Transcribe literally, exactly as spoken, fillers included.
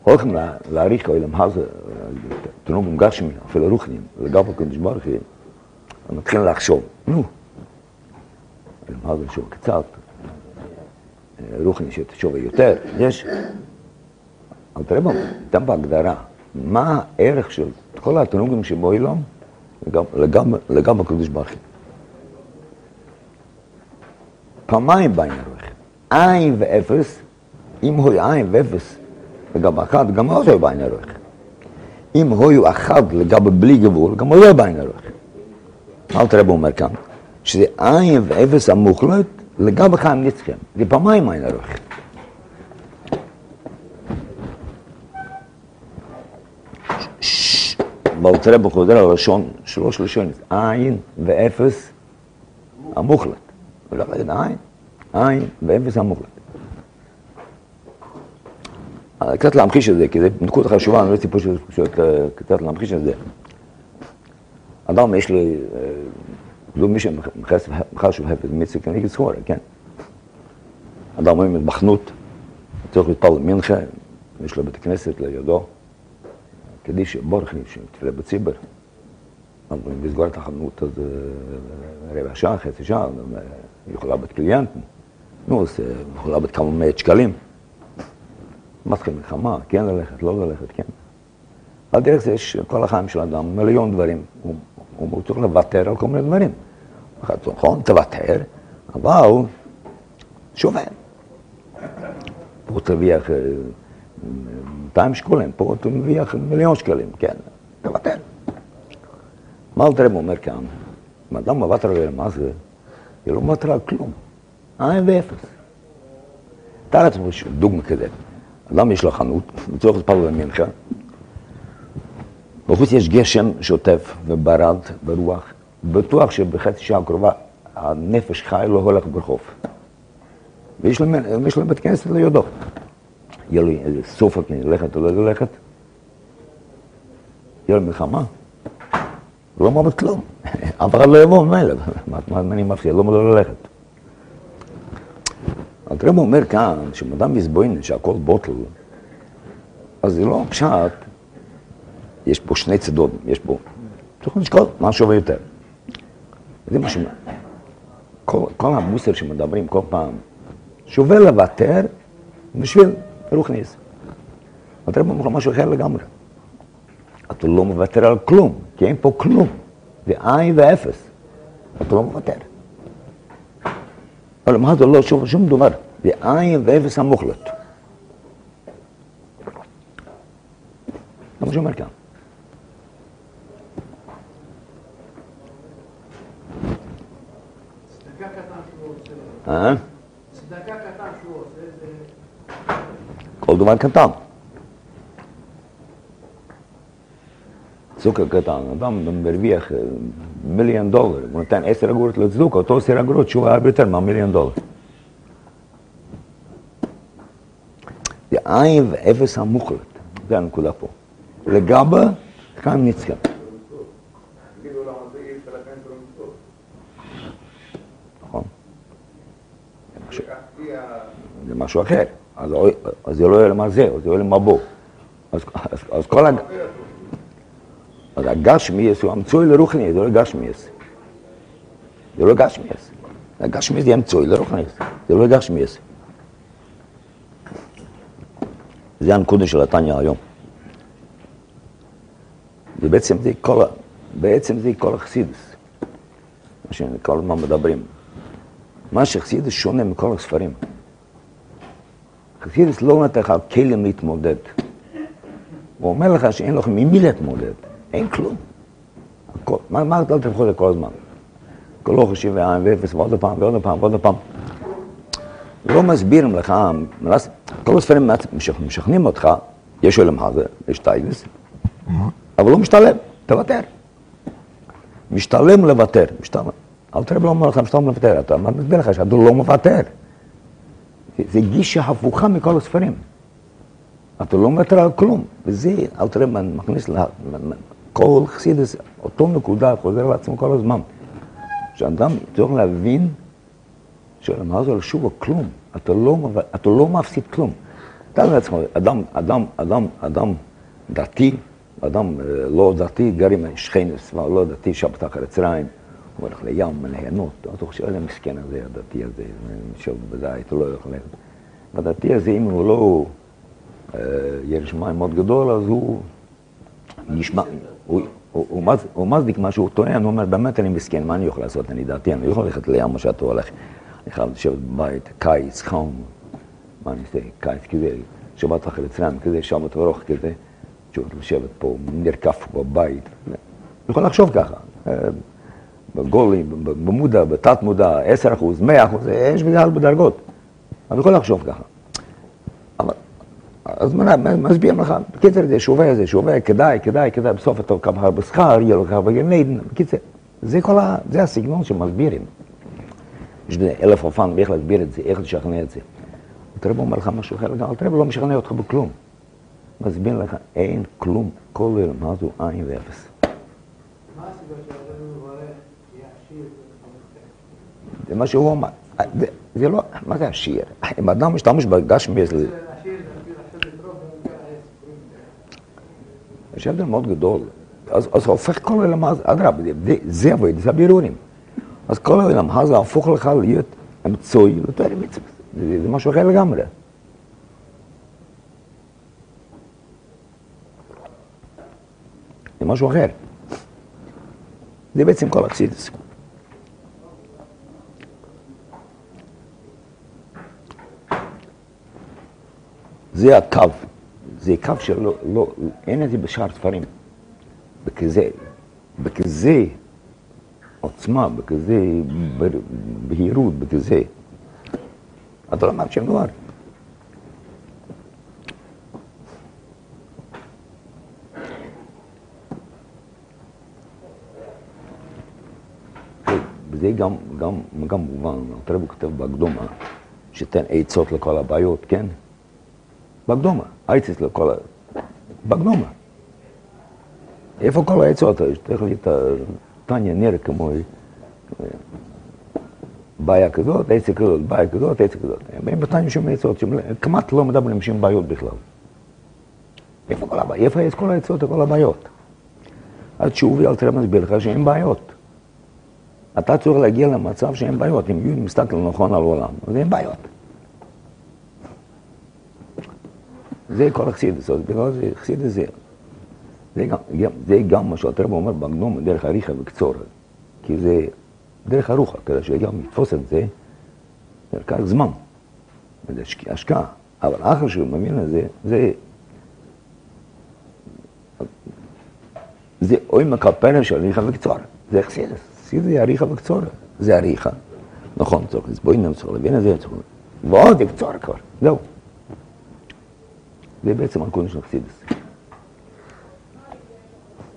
הולכים להעריך אילם הזה, תנוג גשמי, אפילו רוחניים, לגב הקדוש ברוך הוא, מתחיל לחשוב, נו, אילם הזה שוב קצת, רוחני שתשוב יותר, יש, אבל תראה בו, אתם בהגדרה, מה הערך של כל התנוגים שבו אילם, לגב הקדוש ברוך הוא. פעמיים בעין הרוח, עין ואפס, אם הוא עין ואפס, לגב אחד, גם הוא לא בעין הרוח. אם הוא אחד לגב בלי גבול, גם הוא לא בעין הרוח. אל תראה בו אומר כאן, שזה עין ואפס המוחלט, לגב אחד נצחם, זה פעמיים עין הרוח. אבל תראה בו חוזר על לשון, שלוש לשונות, עין ואפס המוחלט. ולא להגיד עין, עין ואפס המוחלט. קצת להמחיש את זה, כי זה נקודה חשובה, אני לא ציפה שקצת להמחיש את זה. אדם יש לי, לא מי שמחשב הפס, מצליק, אני אגיד סחורה, כן? אדם רואים את בחנות, צריך להתפלל מנחה, יש לו בית הכנסת לידו, כדי שבורך לי, שתפילה בציבר. אבל אם לסגור את החנות, אז רבע שעה, חצי שעה, יכולה בת קליינטים. נו, אז יכולה בת כמה מאות שקלים. מתחיל מלחמה, כן ללכת, לא ללכת, כן. על דרך זה יש כל החיים של אדם, מיליון דברים. הוא, הוא צריך לוותר על כל מיני דברים. נכון, תוותר, אבל שובל. פה תרוויח מאתיים שקלים, פה תרוויח מיליון שקלים, כן, תוותר. מה אל תראה אומר כאן? אם אדם מוותר על מה זה, היא לא מוותר על כלום. עין ואפס. תאר לעצמו דוגמה כזה. אדם יש לו חנות, הוא צריך להתפלל במנחה. בחוץ יש גשם שוטף וברד ברוח. בטוח שבחצי שעה הקרובה הנפש חי לא הולך ברחוב. ויש לו בית כנסת לידו. יהיה לו איזה סופה כדי ללכת או לא ללכת. יהיה לו מלחמה. הוא לא מוות כלום. אף אחד לא יבוא ממילא. מה אני מפחיד? לא מוות ללכת. הרב אומר כאן, כשאדם מסבוין שהכל בוטל, אז זה לא פשט, יש פה שני צדות, יש פה, צריך לשקול מה שווה יותר. זה מה ש... כל, כל המוסר שמדברים כל פעם, שווה לוותר בשביל רוחניס. הרב אומר משהו אחר לגמרי. אתה לא מוותר על כלום, כי אין פה כלום. זה עין ואפס. אתה לא מוותר. אבל מה זה לא שום, שום דבר, זה עין ואפס המוחלט. זה מה שאומר כאן. צדקה קטן שהוא עושה. אה? צדקה קטן שהוא עושה, זה... כל דבר קטן. צדקה קטן, אדם מרוויח מיליון דולר, הוא נותן עשר אגורות לצדוקה, אותו עשר אגורות שהוא הרבה יותר מהמיליון דולר. זה עין ואפס המוחלט, זה הנקודה פה. לגבי, כאן נצחם. נכון. זה משהו אחר, אז זה לא יהיה למה זה, זה יהיה למה בו. אז כל הג... אז הגשמיאס הוא המצוי לרוחני, זה לא גשמיאס. זה לא גשמיאס. הגשמיאס זה המצוי לרוחני, זה לא גשמיאס. זה הנקודה של התניא היום. זה בעצם זה כל, בעצם זה כל החסידס. מה שכל הזמן מדברים. מה שחסידס שונה מכל הספרים. חסידס לא נותן לך כלים להתמודד. הוא אומר לך שאין לך ממי להתמודד. אין כלום. הכל, מה, מה אתה תבחור זה כל הזמן? כל לא חשיב ועין ואפס ועוד פעם ועוד פעם ועוד פעם. לא מסבירים לך, כל הספרים משכנעים אותך, יש עולם הזה, יש טייבס, אבל לא משתלם, תוותר. משתלם לוותר, משתלם. אל תראה לא אומר לך, משתלם לוותר, אתה מסביר לך שאתה לא מוותר. זה גישה הפוכה מכל הספרים. אתה לא מוותר על כלום, וזה, אל תראה, מכניס לה, כל חסידס, אותו נקודה, חוזר לעצמו כל הזמן. שאדם צריך להבין, שלמה זה על שוב כלום, אתה לא, אתה לא מפסיד כלום. תאר לעצמך, אדם, אדם, אדם, אדם דתי, אדם לא דתי, גר עם שכנס, לא דתי, שבת אחר הצהריים, הוא הולך לים, ליהנות, אתה חושב, איזה מסכן הזה, הדתי הזה, שוב בבית, הוא לא יכול... והדתי הזה, אם הוא לא ירש מים מאוד גדול, אז הוא נשמע, הוא מצדיק מה שהוא טוען, הוא אומר, באמת אני מסכן, מה אני יכול לעשות? אני דתי, אני לא יכול ללכת לים, מה שאתה הולך, אני חייב לשבת בבית, קיץ, חום, מה אני אעשה, קיץ כזה, שבת אחר הצהריים כזה, שבת ארוך כזה, שוב לשבת פה, נרקף בבית, אני יכול לחשוב ככה, בגולי, במודע, בתת מודע, עשר אחוז, מאה אחוז, יש בגלל בדרגות, אני יכול לחשוב ככה. אבל, אז מסביר לך, בקיצר זה שווה, זה שווה, כדאי, כדאי, כדאי, בסוף אתה כמה הרבה שכר, יהיה לו כמה בגן לידן, בקיצר, זה כל ה... זה הסגנון שמסבירים. יש בזה אלף אופן, ואיך להסביר את זה, איך לשכנע את זה. תראה בו אומר לך משהו אחר, תראה בו לא משכנע אותך בכלום. מסביר לך, אין כלום, כל עולם, מה זו עין ואפס. מה הסיבה שהרבנו מברך יעשיר? זה מה שהוא אומר. זה לא, מה זה עשיר? אם אדם משתמש בגשמי, עשיר זה אפילו עכשיו לתרוב במגע העץ. יש הבדל מאוד גדול. אז הופך כל עולם, אדרבה, זה עבוד, זה הבירורים. אז כל העולם הזה הפוך לך להיות אמצעי, לתואר מצווה. זה משהו אחר לגמרי. זה משהו אחר. זה בעצם כל החסידות. זה הקו. זה קו שלא, לא, אין את זה בשאר ספרים. בכזה, בכזה עוצמה, בכזה בהירות, בכזה. אתה לא אמרת שם דבר. וזה גם, גם, גם מובן, הרב כותב בהקדומה, שתן עצות לכל הבעיות, כן? בהקדומה, עצות לכל ה... בהקדומה. איפה כל העצות? תכף לי את טניה נראה כמו בעיה כזאת, עצה כזאת, בעיה כזאת, עצה כזאת. הם בטניה שום עצות, כמעט לא מדברים שום בעיות בכלל. איפה כל הבעיות? איפה יש כל העצות וכל הבעיות? אז תשובי אל תראה מסביר לך שאין בעיות. אתה צריך להגיע למצב שאין בעיות, אם יהיו מסתכל נכון על העולם, אז אין בעיות. זה כל החסידות, בגלל זה חסידות זה. זה גם, זה גם מה שהרב אומר בהקדומה, דרך אריכא וקצורה, כי זה דרך ארוכה, כדי שגם יתפוס את זה, זה לקח זמן, זה השקעה, אבל אחר שהוא מבין את זה, זה זה עומק הפרק של אריכא וקצורה, זה חסידות, חסידות זה אריכא וקצורה, זה אריכא, נכון, צריך לסבוינם, צריך להבין את זה, ועוד קצורה כבר, זהו. זה בעצם הקודש של חסידות.